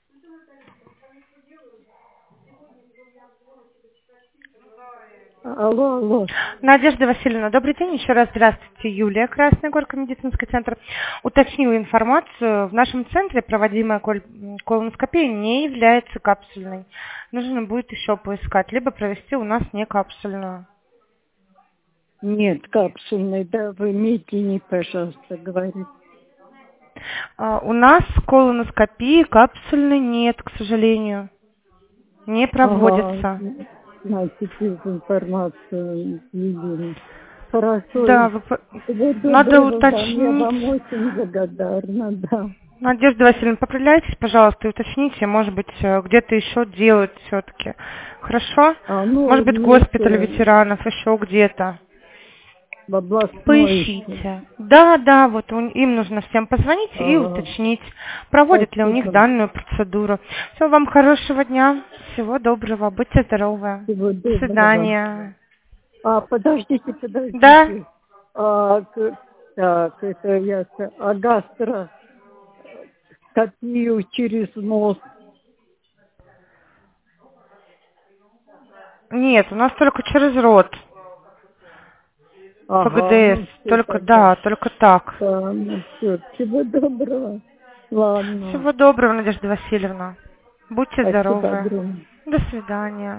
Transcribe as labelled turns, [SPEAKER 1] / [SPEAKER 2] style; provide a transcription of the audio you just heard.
[SPEAKER 1] Алло, алло.
[SPEAKER 2] Надежда Васильевна, добрый день. Еще раз здравствуйте. Юлия, Красная Горка, медицинский центр. Уточнила информацию. В нашем центре проводимая колоноскопия не является капсульной. Нужно будет еще поискать, либо провести у нас не капсульную.
[SPEAKER 1] Нет, капсульный, да, вы медленнее, пожалуйста, говорите.
[SPEAKER 2] У нас колоноскопии капсульной нет, к сожалению. Не проводится.
[SPEAKER 1] Ага, значит, информацию Елены. Хорошо.
[SPEAKER 2] Да, надо
[SPEAKER 1] Я
[SPEAKER 2] уточнить.
[SPEAKER 1] вам очень благодарна, да.
[SPEAKER 2] Надежда Васильевна, поправляйтесь, пожалуйста, и уточните, может быть, где-то еще делают все-таки. Хорошо? Может быть, госпиталь ветеранов, еще где-то.
[SPEAKER 1] В областной.
[SPEAKER 2] Поищите. Да, вот им нужно всем позвонить и уточнить, проводят ли у них данную процедуру. Все, вам хорошего дня, всего доброго, будьте здоровы.
[SPEAKER 1] Всего доброго.
[SPEAKER 2] До свидания.
[SPEAKER 1] Подождите.
[SPEAKER 2] Да.
[SPEAKER 1] Так, это я... гастроскопию через нос.
[SPEAKER 2] Нет, у нас только через рот. ФГДС. Только так.
[SPEAKER 1] Все, всего доброго. Ладно.
[SPEAKER 2] Всего доброго, Надежда Васильевна. Будьте
[SPEAKER 1] Спасибо
[SPEAKER 2] здоровы.
[SPEAKER 1] огромное.
[SPEAKER 2] До свидания.